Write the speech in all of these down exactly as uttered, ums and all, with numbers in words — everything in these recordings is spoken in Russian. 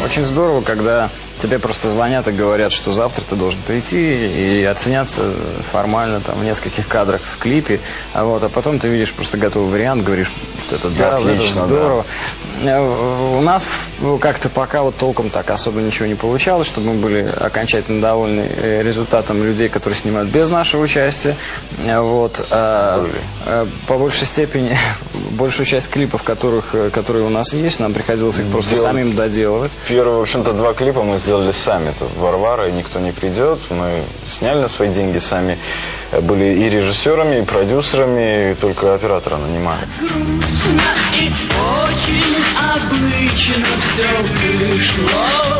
очень здорово, когда тебе просто звонят и говорят, что завтра ты должен прийти и оценяться формально там в нескольких кадрах в клипе, а вот, а потом ты видишь просто готовый вариант, говоришь, это да, отлично, это здорово. Да. У нас как-то пока вот толком так особо ничего не получалось, чтобы мы были окончательно довольны результатом людей, которые снимают без нашего участия. Вот. А, по большей степени, большую часть клипов, которых, которые у нас есть, нам приходилось их просто Делать. самим доделывать. Первые, в общем-то, два клипа мы сделали сами. Это «Варвара» и «Никто не придет». Мы сняли на свои деньги сами. Были и режиссерами, и продюсерами, и только оператора нанимали. Грустно и очень обычно все вышло.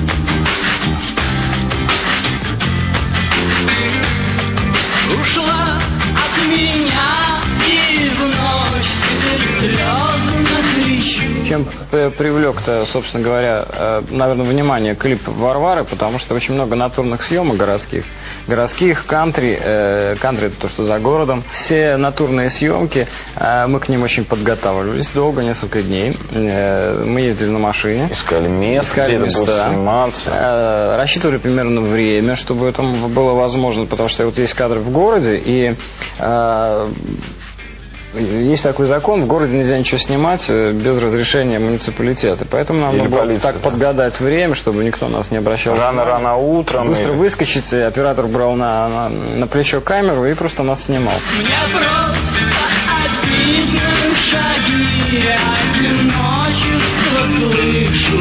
Ушла от меня и в ночь теперь слезно кричу. Чем привлек-то, собственно говоря, наверное, внимание клип «Варвары», потому что очень много натурных съемок городских. Городских, кантри, э, кантри это то, что за городом. Все натурные съемки, э, мы к ним очень подготавливались долго, несколько дней. Э, мы ездили на машине. Искали место, Искали где места, это будет сниматься. Э, рассчитывали примерно время, чтобы это было возможно, потому что вот есть кадры в городе, и... Э, Есть такой закон, в городе нельзя ничего снимать без разрешения муниципалитета. Поэтому нам Или надо было полиция, так да. подгадать время, чтобы никто нас не обращал. Рано-рано утром. Быстро или... выскочить, и оператор брал на, на, на плечо камеру и просто нас снимал. Мне просто обидно шаги, одиночество слышу.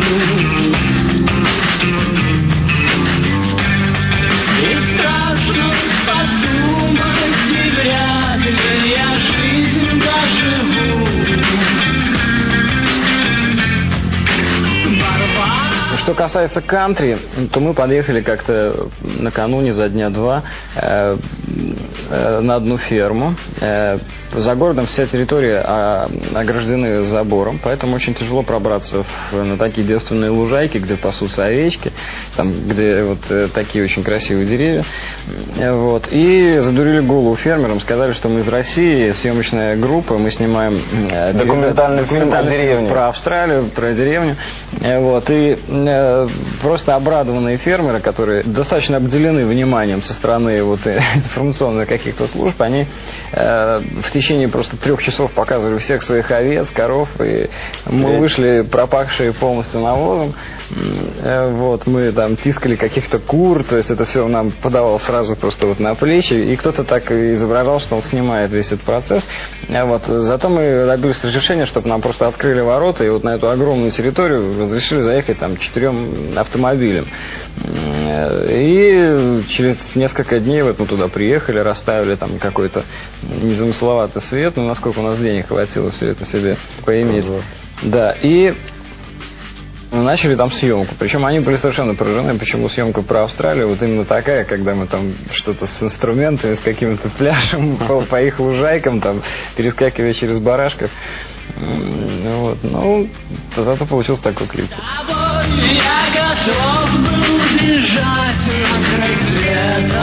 И страшно подумать, и вряд ли я жизнь доживу. Что касается кантри, то мы подъехали как-то накануне за дня два э, э, на одну ферму. Э, за городом вся территория а, ограждены забором, поэтому очень тяжело пробраться в, на такие девственные лужайки, где пасутся овечки, там, где вот э, такие очень красивые деревья. Э, вот. И задурили голову фермерам, сказали, что мы из России, съемочная группа, мы снимаем э, документальный, документальный фильм о деревне. Про Австралию, про деревню. Э, вот. И э, просто обрадованные фермеры, которые достаточно обделены вниманием со стороны вот, информационных каких-то служб, они э, в течение просто трех часов показывали всех своих овец, коров, и мы вышли пропахшие полностью навозом. Вот, мы там тискали каких-то кур, то есть это все нам подавал сразу просто вот на плечи, и кто-то так изображал, что он снимает весь этот процесс. Вот, зато мы добились разрешения, чтобы нам просто открыли ворота, и вот на эту огромную территорию разрешили заехать там четырем автомобилям. И через несколько дней вот мы туда приехали, расставили там какой-то незамысловатый свет, ну, насколько у нас денег хватило все это себе поиметь. Да, и начали там съемку. Причем они были совершенно поражены, почему съемка про Австралию вот именно такая, когда мы там что-то с инструментами, с каким-то пляжем по, по их лужайкам, там, перескакивая через барашков. Вот. Ну, зато получился такой клип. Я готов был бежать на край света.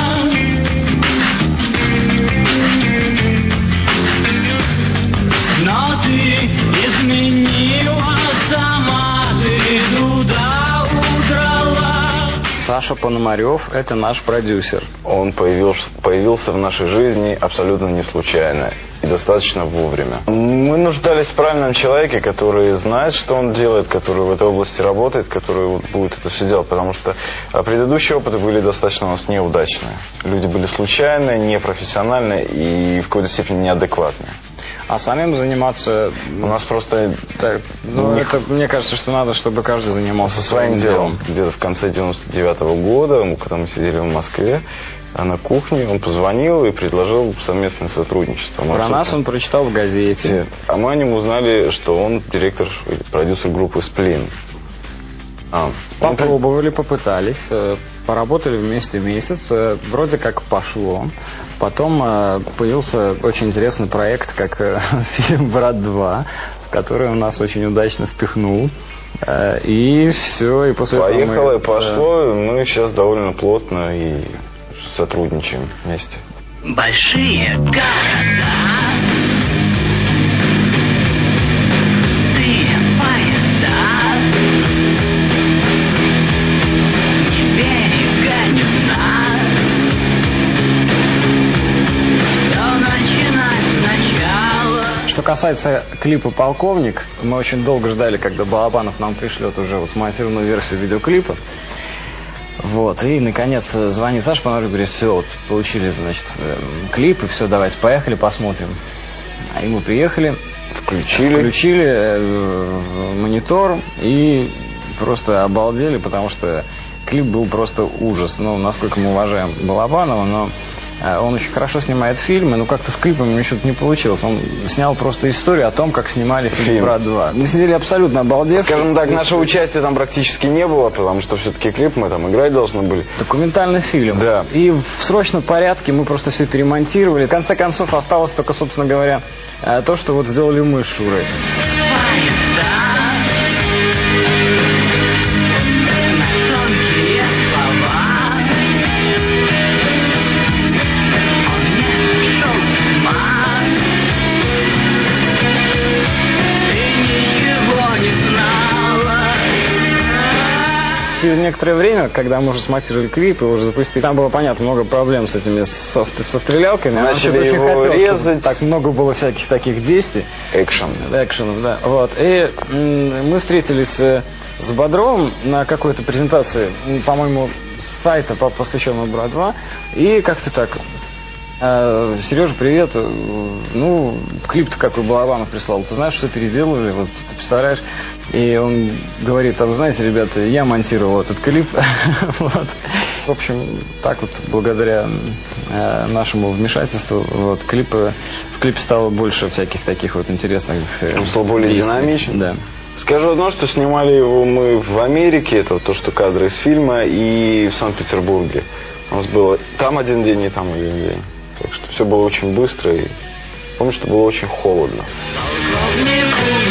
Но ты изменила сама, ты туда удрала. Саша Пономарев – это наш продюсер. Он появился, появился в нашей жизни абсолютно не случайно и достаточно вовремя. Мы нуждались в правильном человеке, который знает, что он делает, который в этой области работает, который вот будет это все делать, потому что предыдущие опыты были достаточно у нас неудачные. Люди были случайные, непрофессиональные и в какой-то степени неадекватные. А самим заниматься... У нас просто... Так, ну, это, мне кажется, что надо, чтобы каждый занимался со своим делом. Где-то в конце девяносто девятого года, когда мы сидели в Москве, на кухне, он позвонил и предложил совместное сотрудничество. Про нас он прочитал в газете. А мы о нем узнали, что он директор, продюсер группы «Сплин». А, Попробовали, попытались, поработали вместе месяц, вроде как пошло. Потом появился очень интересный проект, как фильм «Брат два», который он нас очень удачно впихнул. И все, и после этого поехало, мы... и пошло, и мы сейчас довольно плотно и сотрудничаем вместе. Большие города. Ты поезда. касается клипа «Полковник», мы очень долго ждали, когда Балабанов нам пришлет уже вот смонтированную версию видеоклипа. Вот, и, наконец, звонит Саша Пономарев, говорит, все, вот, получили, значит, клип, и все, давайте, поехали, посмотрим. И мы приехали, Включили. включили э, монитор и просто обалдели, потому что клип был просто ужас. Ну, насколько мы уважаем Балабанова, но э, он очень хорошо снимает фильмы, но как-то с клипом у него что-то не получилось. Он снял просто историю о том, как снимали фильм, фильм. «Брат два». Мы сидели абсолютно обалдев. Скажем так, нашего участия там практически не было, потому что все-таки клип мы там играть должны были. Документальный фильм. Да. И в срочном порядке мы просто все перемонтировали. В конце концов осталось только, собственно говоря, то, что вот сделали мы с Шурой. Через некоторое время, когда мы уже смонтировали клип и уже запустили, там было, понятно, много проблем с этими, со, со стрелялками. Начали его хотел, резать. Так много было всяких таких действий. Экшен. Экшенов, да. Вот. И м- мы встретились э, с Бодровым на какой-то презентации, по-моему, с сайта, посвященного «Брат два». И как-то так... Uh, Сережа, привет. Ну, клип-то какой Балабанов прислал. Ты знаешь, что переделали? Вот, ты представляешь? И он говорит, а вы знаете, ребята, я монтировал этот клип. Вот. В общем, так вот, благодаря uh, нашему вмешательству, вот, клипы, в клипе стало больше всяких таких вот интересных... Он стал более динамичен. Да. Скажу одно, что снимали его мы в Америке, это вот то, что кадры из фильма, и в Санкт-Петербурге. У нас было там один день и там один день. Так что все было очень быстро, и помню, что было очень холодно. Полковнику